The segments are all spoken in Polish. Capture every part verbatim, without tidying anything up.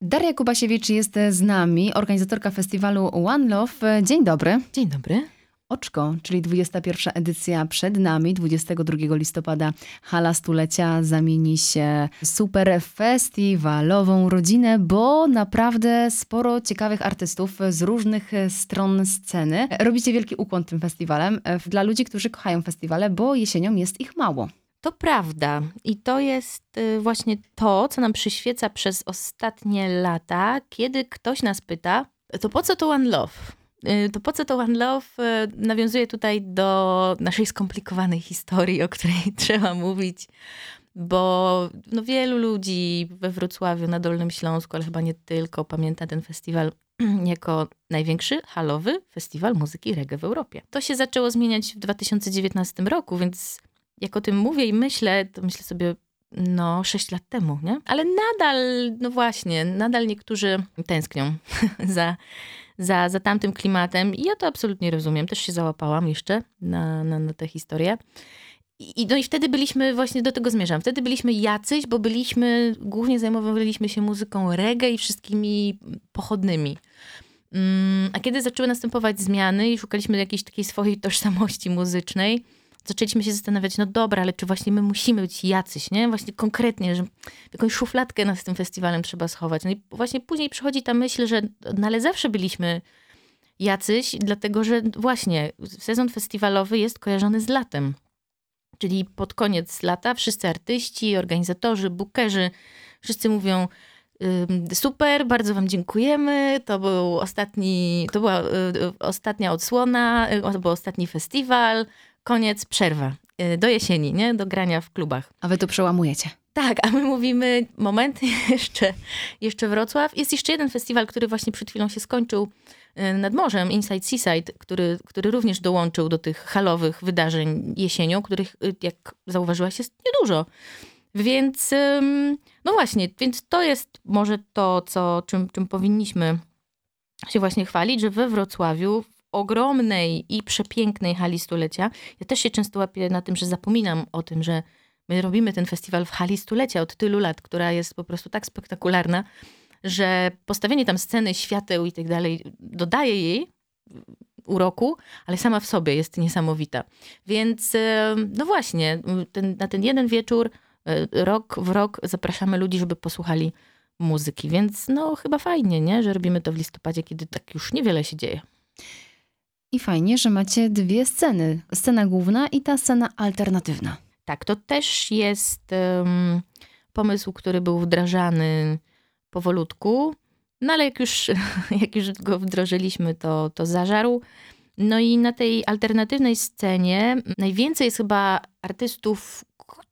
Daria Kubasiewicz jest z nami, organizatorka festiwalu One Love. Dzień dobry. Dzień dobry. Oczko, czyli dwudziesta pierwsza edycja przed nami. dwudziestego drugiego listopada hala stulecia zamieni się w super festiwalową rodzinę, bo naprawdę sporo ciekawych artystów z różnych stron sceny. Robicie wielki ukłon tym festiwalem dla ludzi, którzy kochają festiwale, bo jesienią jest ich mało. To prawda. I to jest właśnie to, co nam przyświeca przez ostatnie lata, kiedy ktoś nas pyta, to po co to One Love? To po co to One Love? Nawiązuje tutaj do naszej skomplikowanej historii, o której trzeba mówić, bo no wielu ludzi we Wrocławiu, na Dolnym Śląsku, ale chyba nie tylko, pamięta ten festiwal jako największy halowy festiwal muzyki reggae w Europie. To się zaczęło zmieniać w dwa tysiące dziewiętnastym roku, więc jak o tym mówię i myślę, to myślę sobie, no sześć lat temu, nie? Ale nadal, no właśnie, nadal niektórzy tęsknią za, za, za tamtym klimatem i ja to absolutnie rozumiem. Też się załapałam jeszcze na, na, na tę historię. I, no i wtedy byliśmy, właśnie do tego zmierzam, wtedy byliśmy jacyś, bo byliśmy, głównie zajmowaliśmy się muzyką reggae i wszystkimi pochodnymi. A kiedy zaczęły następować zmiany i szukaliśmy jakiejś takiej swojej tożsamości muzycznej, zaczęliśmy się zastanawiać, no dobra, ale czy właśnie my musimy być jacyś, nie? Właśnie konkretnie, że jakąś szufladkę nas z tym festiwalem trzeba schować. No i właśnie później przychodzi ta myśl, że no ale zawsze byliśmy jacyś, dlatego że właśnie sezon festiwalowy jest kojarzony z latem. Czyli pod koniec lata wszyscy artyści, organizatorzy, bookerzy, wszyscy mówią super, bardzo wam dziękujemy, to był ostatni, to była ostatnia odsłona, to był ostatni festiwal, koniec, przerwa. Do jesieni, nie? Do grania w klubach. A wy to przełamujecie. Tak, a my mówimy, moment, jeszcze, jeszcze Wrocław. Jest jeszcze jeden festiwal, który właśnie przed chwilą się skończył nad morzem, Inside Seaside, który, który również dołączył do tych halowych wydarzeń jesienią, których, jak zauważyłaś, jest niedużo. Więc, no właśnie, więc to jest może to, co, czym, czym powinniśmy się właśnie chwalić, że we Wrocławiu ogromnej i przepięknej hali stulecia. Ja też się często łapię na tym, że zapominam o tym, że my robimy ten festiwal w hali stulecia od tylu lat, która jest po prostu tak spektakularna, że postawienie tam sceny, świateł i tak dalej dodaje jej uroku, ale sama w sobie jest niesamowita. Więc no właśnie, ten, na ten jeden wieczór, rok w rok zapraszamy ludzi, żeby posłuchali muzyki. Więc no chyba fajnie, nie? Że robimy to w listopadzie, kiedy tak już niewiele się dzieje. I fajnie, że macie dwie sceny. Scena główna i ta scena alternatywna. Tak, to też jest um, pomysł, który był wdrażany powolutku. No ale jak już, jak już go wdrożyliśmy, to, to zażarł. No i na tej alternatywnej scenie najwięcej jest chyba artystów,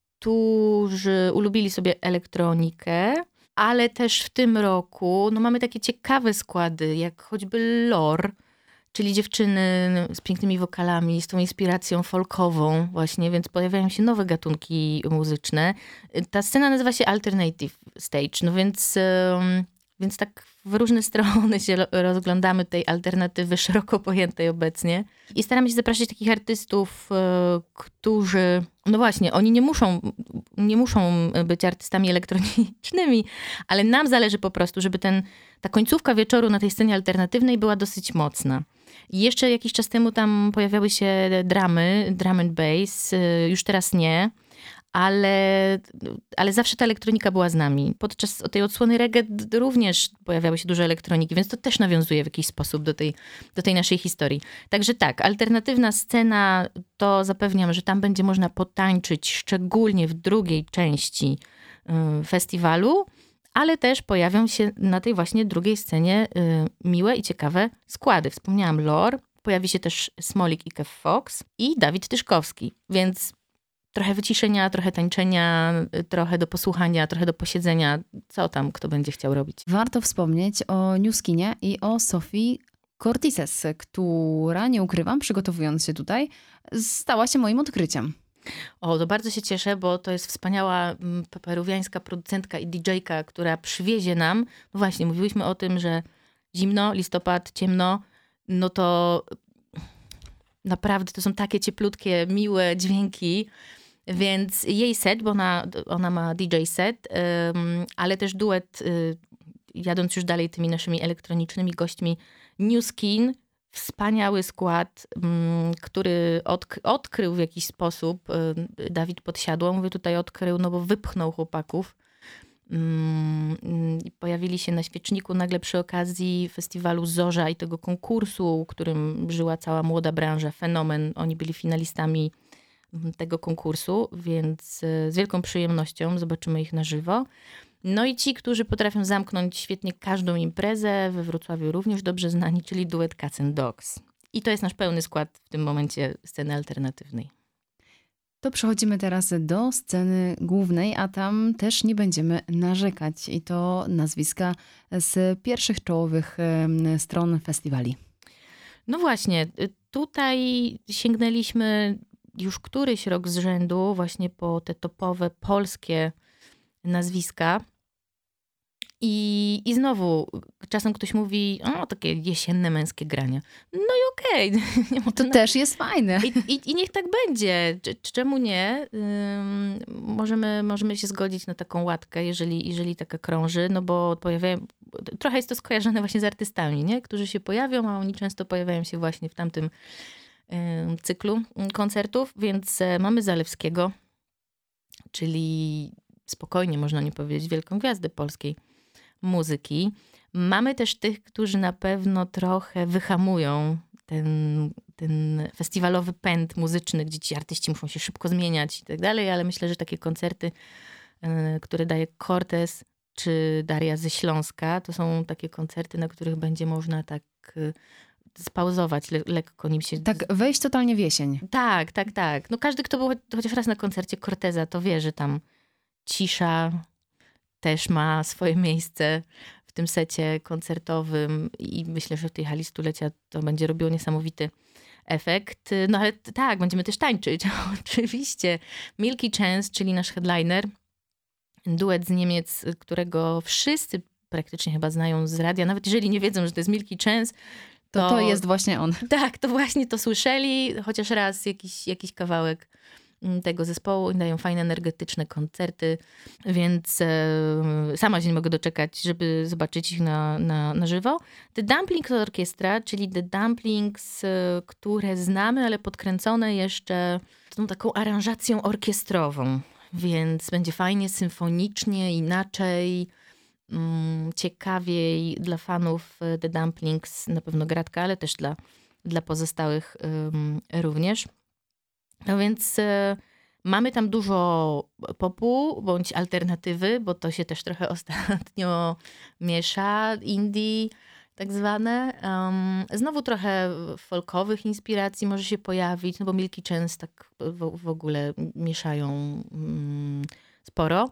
którzy ulubili sobie elektronikę. Ale też w tym roku no mamy takie ciekawe składy, jak choćby Lore, czyli dziewczyny z pięknymi wokalami, z tą inspiracją folkową właśnie, więc pojawiają się nowe gatunki muzyczne. Ta scena nazywa się Alternative Stage, no więc, więc tak w różne strony się rozglądamy tej alternatywy szeroko pojętej obecnie. I staramy się zapraszać takich artystów, którzy, no właśnie, oni nie muszą, nie muszą być artystami elektronicznymi, ale nam zależy po prostu, żeby ten, ta końcówka wieczoru na tej scenie alternatywnej była dosyć mocna. I jeszcze jakiś czas temu tam pojawiały się dramy, drum and bass, już teraz nie, ale, ale zawsze ta elektronika była z nami. Podczas tej odsłony reggae również pojawiały się duże elektroniki, więc to też nawiązuje w jakiś sposób do tej, do tej naszej historii. Także tak, alternatywna scena, to zapewniam, że tam będzie można potańczyć, szczególnie w drugiej części y, festiwalu, ale też pojawią się na tej właśnie drugiej scenie y, miłe i ciekawe składy. Wspomniałam Lore, pojawi się też Smolik i Kev Fox i Dawid Tyszkowski, więc trochę wyciszenia, trochę tańczenia, trochę do posłuchania, trochę do posiedzenia. Co tam kto będzie chciał robić. Warto wspomnieć o New Skinie i o Sofii Cortises, która, nie ukrywam, przygotowując się tutaj, stała się moim odkryciem. O, to bardzo się cieszę, bo to jest wspaniała peruwiańska producentka i didżejka, która przywiezie nam, no właśnie, mówiłyśmy o tym, że zimno, listopad, ciemno, no to naprawdę to są takie cieplutkie, miłe dźwięki, więc jej set, bo ona, ona ma D J set, um, ale też duet y, jadąc już dalej tymi naszymi elektronicznymi gośćmi, New Skin, wspaniały skład, który odk- odkrył w jakiś sposób Dawid Podsiadło. Mówię tutaj odkrył, no bo wypchnął chłopaków. Pojawili się na świeczniku nagle przy okazji festiwalu Zorza i tego konkursu, którym żyła cała młoda branża, fenomen. Oni byli finalistami tego konkursu, więc z wielką przyjemnością zobaczymy ich na żywo. No i ci, którzy potrafią zamknąć świetnie każdą imprezę, we Wrocławiu również dobrze znani, czyli duet Cats and Dogs. I to jest nasz pełny skład w tym momencie sceny alternatywnej. To przechodzimy teraz do sceny głównej, a tam też nie będziemy narzekać. I to nazwiska z pierwszych czołowych stron festiwali. No właśnie, tutaj sięgnęliśmy już któryś rok z rzędu właśnie po te topowe polskie nazwiska. I, I znowu czasem ktoś mówi, o takie jesienne męskie grania. No i okej. Okay. To też jest fajne. I, i, I niech tak będzie. Czemu nie? Um, możemy, możemy się zgodzić na taką łatkę, jeżeli, jeżeli taka krąży, no bo pojawiają, trochę jest to skojarzone właśnie z artystami, nie? Którzy się pojawią, a oni często pojawiają się właśnie w tamtym um, cyklu koncertów, więc mamy Zalewskiego, czyli spokojnie można nie powiedzieć wielką gwiazdę polskiej muzyki. Mamy też tych, którzy na pewno trochę wyhamują ten, ten festiwalowy pęd muzyczny, gdzie ci artyści muszą się szybko zmieniać i tak dalej, ale myślę, że takie koncerty, które daje Cortez czy Daria ze Śląska, to są takie koncerty, na których będzie można tak spauzować, le- lekko nim się... Tak wejść totalnie w jesień. Tak, tak, tak. No każdy, kto był chociaż raz na koncercie Corteza, to wie, że tam cisza też ma swoje miejsce w tym secie koncertowym i myślę, że w tej hali stulecia to będzie robiło niesamowity efekt. No ale tak, będziemy też tańczyć, oczywiście. Milky Chance, czyli nasz headliner, duet z Niemiec, którego wszyscy praktycznie chyba znają z radia, nawet jeżeli nie wiedzą, że to jest Milky Chance, to, to, to jest właśnie on. Tak, to właśnie to słyszeli, chociaż raz jakiś, jakiś kawałek tego zespołu i dają fajne, energetyczne koncerty, więc e, sama się nie mogę doczekać, żeby zobaczyć ich na, na, na żywo. The Dumplings Orchestra, czyli The Dumplings, e, które znamy, ale podkręcone jeszcze tą taką aranżacją orkiestrową, więc będzie fajnie, symfonicznie, inaczej, mm, ciekawiej dla fanów The Dumplings, na pewno gratka, ale też dla, dla pozostałych um, również. No więc y, mamy tam dużo popu bądź alternatywy, bo to się też trochę ostatnio miesza, indie tak zwane. Um, znowu trochę folkowych inspiracji może się pojawić, no bo Milky Chance tak w, w ogóle mieszają um, sporo.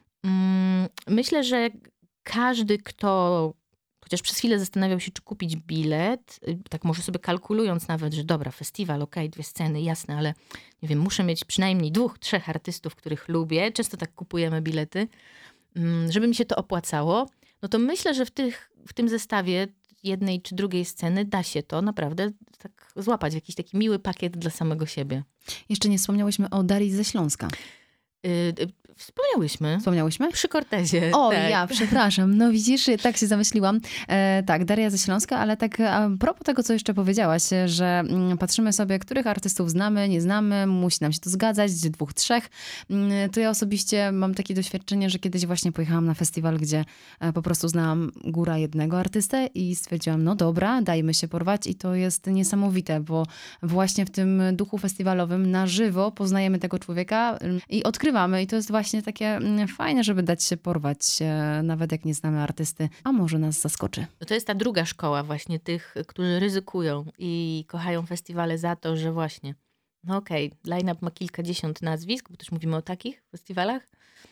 Um, myślę, że każdy, kto chociaż przez chwilę zastanawiał się, czy kupić bilet, tak może sobie kalkulując nawet, że dobra, festiwal, okej, okay, dwie sceny, jasne, ale nie wiem, muszę mieć przynajmniej dwóch, trzech artystów, których lubię. Często tak kupujemy bilety, żeby mi się to opłacało. No to myślę, że w, tych, w tym zestawie jednej czy drugiej sceny da się to naprawdę tak złapać w jakiś taki miły pakiet dla samego siebie. Jeszcze nie wspomniałyśmy o Darii ze Śląska. Yy, Wspomniałyśmy. Wspomniałyśmy? Przy Cortezie. O, tak. ja, przepraszam. No widzisz, tak się zamyśliłam. E, tak, Daria ze Śląska, ale tak a propos tego, co jeszcze powiedziałaś, że mm, patrzymy sobie, których artystów znamy, nie znamy, musi nam się to zgadzać, dwóch, trzech. Mm, to ja osobiście mam takie doświadczenie, że kiedyś właśnie pojechałam na festiwal, gdzie e, po prostu znałam góra jednego artystę i stwierdziłam, no dobra, dajmy się porwać i to jest niesamowite, bo właśnie w tym duchu festiwalowym na żywo poznajemy tego człowieka i odkrywamy i to jest właśnie Właśnie takie fajne, żeby dać się porwać, nawet jak nie znamy artysty, a może nas zaskoczy. To jest ta druga szkoła właśnie tych, którzy ryzykują i kochają festiwale za to, że właśnie, no okej, okay, line-up ma kilkadziesiąt nazwisk, bo też mówimy o takich festiwalach.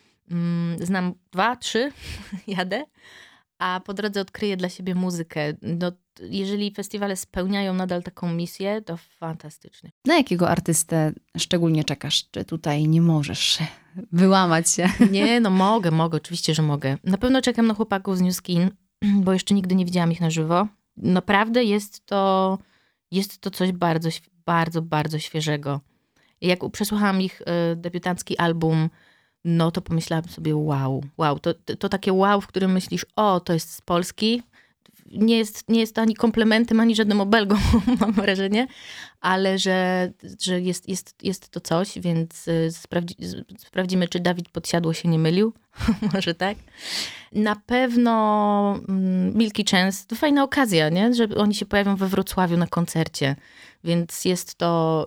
Znam dwa, trzy, jadę, a po drodze odkryję dla siebie muzykę. No, jeżeli festiwale spełniają nadal taką misję, to fantastycznie. Na jakiego artystę szczególnie czekasz? Czy tutaj nie możesz wyłamać się? Nie, no mogę, mogę, oczywiście, że mogę. Na pewno czekam na chłopaków z New Skin, bo jeszcze nigdy nie widziałam ich na żywo. Naprawdę jest to, jest to coś bardzo, bardzo, bardzo świeżego. Jak przesłuchałam ich debiutancki album, no to pomyślałam sobie wow, wow, to, to, to takie wow, w którym myślisz, o, to jest z Polski. Nie jest, nie jest to ani komplementem, ani żadnym obelgą, mam wrażenie, ale że, że jest, jest, jest to coś, więc sprawdzi, sprawdzimy, czy Dawid Podsiadło się nie mylił. Może tak. Na pewno Milky Chance to fajna okazja, nie? Że oni się pojawią we Wrocławiu na koncercie. Więc jest to,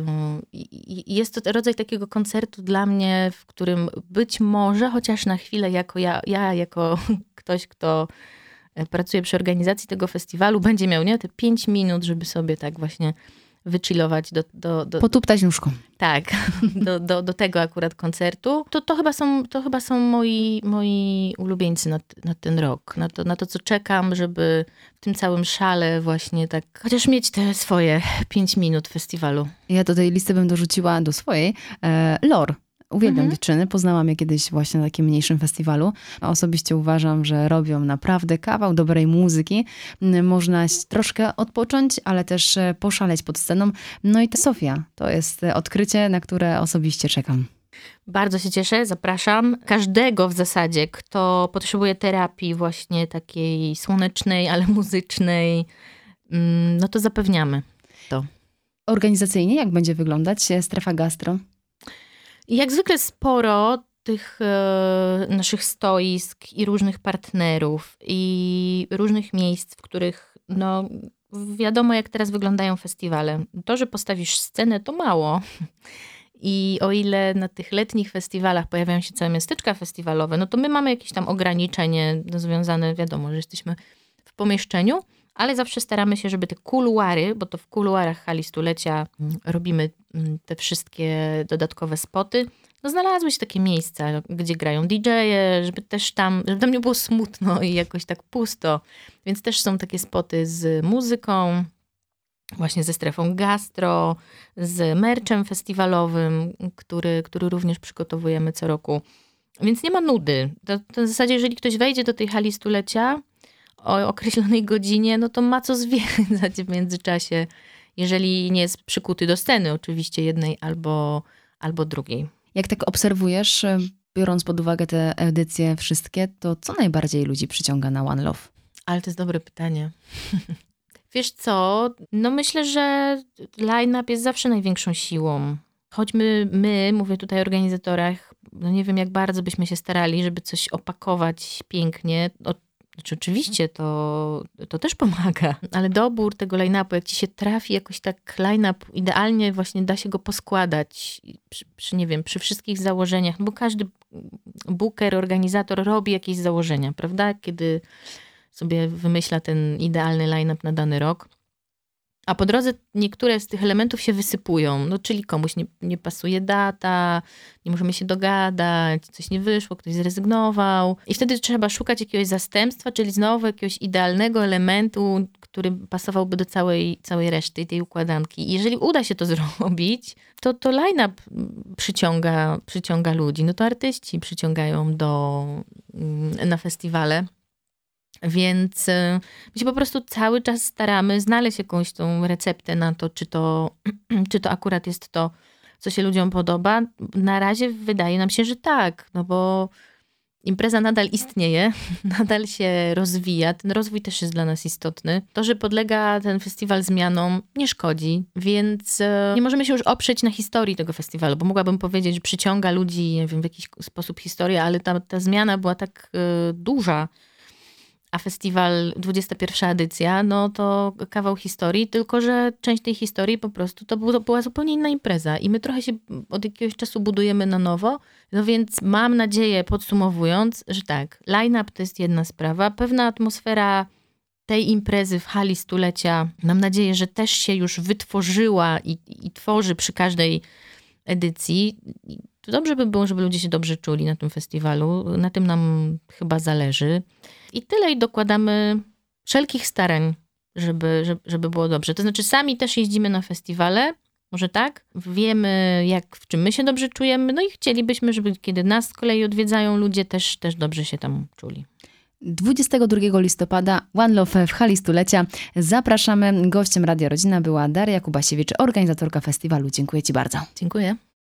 jest to rodzaj takiego koncertu dla mnie, w którym być może, chociaż na chwilę jako ja, ja jako ktoś, kto pracuje przy organizacji tego festiwalu, będzie miał, nie, te pięć minut, żeby sobie tak właśnie wychillować do... do, do Potuptać nóżką. Tak, do, do, do tego akurat koncertu. To, to chyba są, to chyba są moi, moi ulubieńcy na, na ten rok. Na to, na to, co czekam, żeby w tym całym szale właśnie tak chociaż mieć te swoje pięć minut festiwalu. Ja do tej listy bym dorzuciła do swojej e, Lor. Uwielbiam mhm. dziewczyny. Poznałam je kiedyś właśnie na takim mniejszym festiwalu. Osobiście uważam, że robią naprawdę kawał dobrej muzyki. Można troszkę odpocząć, ale też poszaleć pod sceną. No i ta Sofia, to jest odkrycie, na które osobiście czekam. Bardzo się cieszę, zapraszam. Każdego w zasadzie, kto potrzebuje terapii właśnie takiej słonecznej, ale muzycznej, no to zapewniamy to. Organizacyjnie jak będzie wyglądać strefa gastro? Jak zwykle sporo tych e, naszych stoisk i różnych partnerów i różnych miejsc, w których no wiadomo, jak teraz wyglądają festiwale. To, że postawisz scenę, to mało. I o ile na tych letnich festiwalach pojawiają się całe miasteczka festiwalowe, no to my mamy jakieś tam ograniczenie związane, wiadomo, że jesteśmy w pomieszczeniu, ale zawsze staramy się, żeby te kuluary, bo to w kuluarach hali stulecia robimy te wszystkie dodatkowe spoty, no znalazły się takie miejsca, gdzie grają didżeje, żeby też tam, żeby tam nie było smutno i jakoś tak pusto. Więc też są takie spoty z muzyką, właśnie ze strefą gastro, z merchem festiwalowym, który, który również przygotowujemy co roku. Więc nie ma nudy. To, to w zasadzie, jeżeli ktoś wejdzie do tej hali stulecia o określonej godzinie, no to ma co zwiedzać w międzyczasie, jeżeli nie jest przykuty do sceny, oczywiście jednej albo, albo drugiej. Jak tak obserwujesz, biorąc pod uwagę te edycje wszystkie, to co najbardziej ludzi przyciąga na One Love? Ale to jest dobre pytanie. Wiesz co, no myślę, że line-up jest zawsze największą siłą. Choćby my, mówię tutaj o organizatorach, no nie wiem jak bardzo byśmy się starali, żeby coś opakować pięknie. O, znaczy oczywiście to, to też pomaga, ale dobór tego line-upu, jak ci się trafi jakoś tak line-up, idealnie właśnie da się go poskładać przy, przy nie wiem, przy wszystkich założeniach, bo każdy booker, organizator robi jakieś założenia, prawda? Kiedy sobie wymyśla ten idealny line-up na dany rok. A po drodze niektóre z tych elementów się wysypują. No, czyli komuś nie, nie pasuje data, nie możemy się dogadać, coś nie wyszło, ktoś zrezygnował. I wtedy trzeba szukać jakiegoś zastępstwa, czyli znowu jakiegoś idealnego elementu, który pasowałby do całej, całej reszty tej układanki. I jeżeli uda się to zrobić, to, to line-up przyciąga, przyciąga ludzi. No to artyści przyciągają do, na festiwale. Więc my się po prostu cały czas staramy znaleźć jakąś tą receptę na to, czy to, czy to akurat jest to, co się ludziom podoba. Na razie wydaje nam się, że tak, no bo impreza nadal istnieje, nadal się rozwija. Ten rozwój też jest dla nas istotny. To, że podlega ten festiwal zmianom, nie szkodzi, więc nie możemy się już oprzeć na historii tego festiwalu, bo mogłabym powiedzieć, że przyciąga ludzi, nie wiem, w jakiś sposób historia, ale ta, ta zmiana była tak y, duża, a festiwal, dwudziesta pierwsza edycja, no to kawał historii, tylko że część tej historii po prostu to, był, to była zupełnie inna impreza i my trochę się od jakiegoś czasu budujemy na nowo, no więc mam nadzieję, podsumowując, że tak, line-up to jest jedna sprawa, pewna atmosfera tej imprezy w hali stulecia, mam nadzieję, że też się już wytworzyła i, i tworzy przy każdej edycji. To dobrze by było, żeby ludzie się dobrze czuli na tym festiwalu, na tym nam chyba zależy. I tyle i dokładamy wszelkich starań, żeby, żeby, żeby było dobrze. To znaczy sami też jeździmy na festiwale, może tak? Wiemy, jak, w czym my się dobrze czujemy, no i chcielibyśmy, żeby kiedy nas z kolei odwiedzają ludzie, też, też dobrze się tam czuli. dwudziestego drugiego listopada One Love w hali stulecia. Zapraszamy. Gościem Radia Rodzina była Daria Kubasiewicz, organizatorka festiwalu. Dziękuję ci bardzo. Dziękuję.